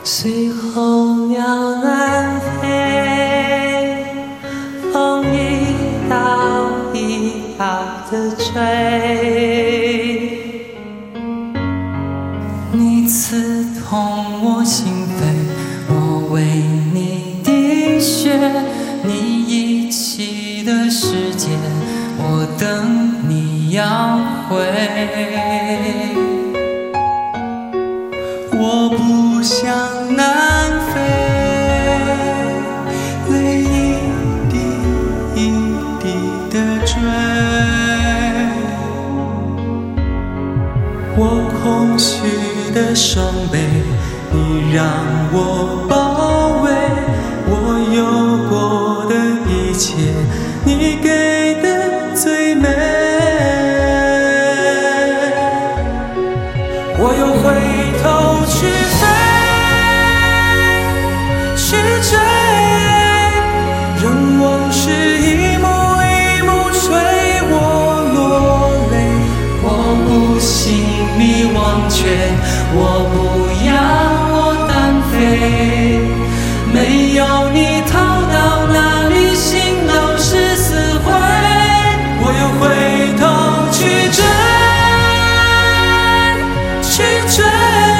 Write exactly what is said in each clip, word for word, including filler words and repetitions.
随候鸟南飞，风一刀一刀地追。你刺痛我心扉，我为你滴血。你遗弃的世界，我等你要回。我不想南飞，泪一滴一滴地坠。我空虚的双臂，你让我包围。我有过的一切，你给的最美。我又回头去飞，去追，任往事一幕一幕催我落泪。我不信你忘却，我不要我单飞。没有你逃到哪里，心都是死灰。我又回头去追，去追，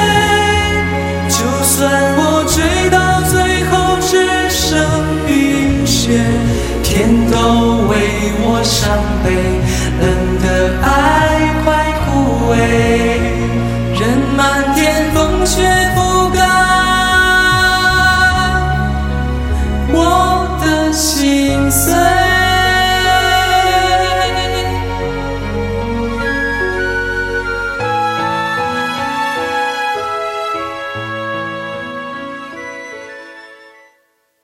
就算我追到最后只剩晕血，天都为我伤悲。